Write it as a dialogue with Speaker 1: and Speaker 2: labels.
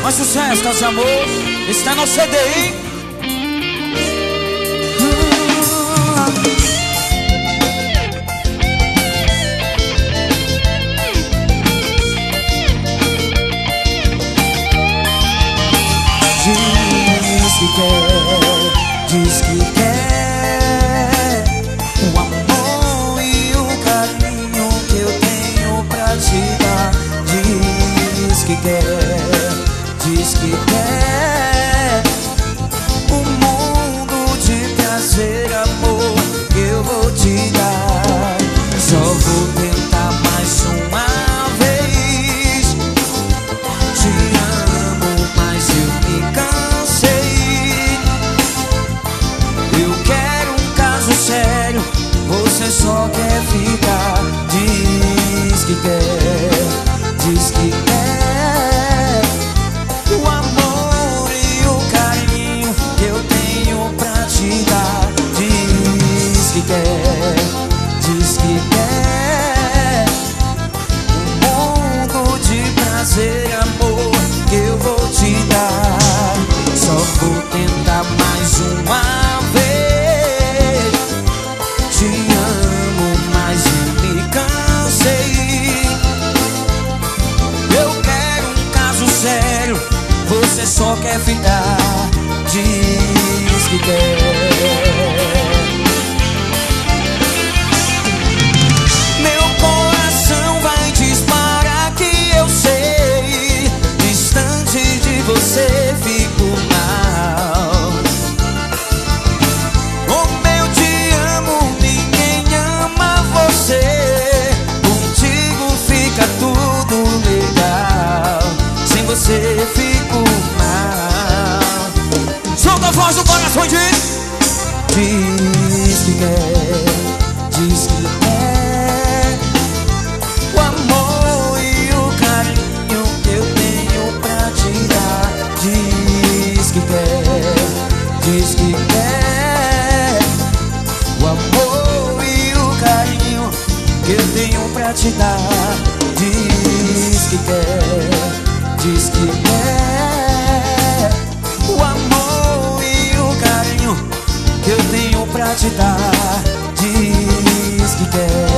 Speaker 1: Mais sucesso, caso de amor. Esse tá no CD, hein?
Speaker 2: Diz que quer, diz que quer o amor e o carinho que eu tenho pra te dar. Diz que quer, diz que quer o mundo de prazer, amor que eu vou te dar. Só vou tentar mais uma vez. Te amo, mas eu me cansei. Eu quero um caso sério, você só quer ficar. Diz que quer, diz que quer o amor e o carinho que eu tenho pra te dar. Diz que quer, diz que quer um mundo de prazer, amor que eu vou te dar. Só vou tentar mais uma vez. Te amo, mas eu me cansei. Eu quero um caso sério, você só quer ficar. Diz que quer. Meu coração vai disparar que eu sei. Distante de você fico mal. Como eu te amo, ninguém ama você. Contigo fica tudo legal, sem você fico mal.
Speaker 1: Solta a voz do coração e diz.
Speaker 2: Diz que quer, diz que quer o amor e o carinho que eu tenho pra te dar. Diz que quer, diz que quer o amor e o carinho que eu tenho pra te dar. Diz que quer, diz que quer o amor e o carinho que eu tenho pra te dar. Diz que quer.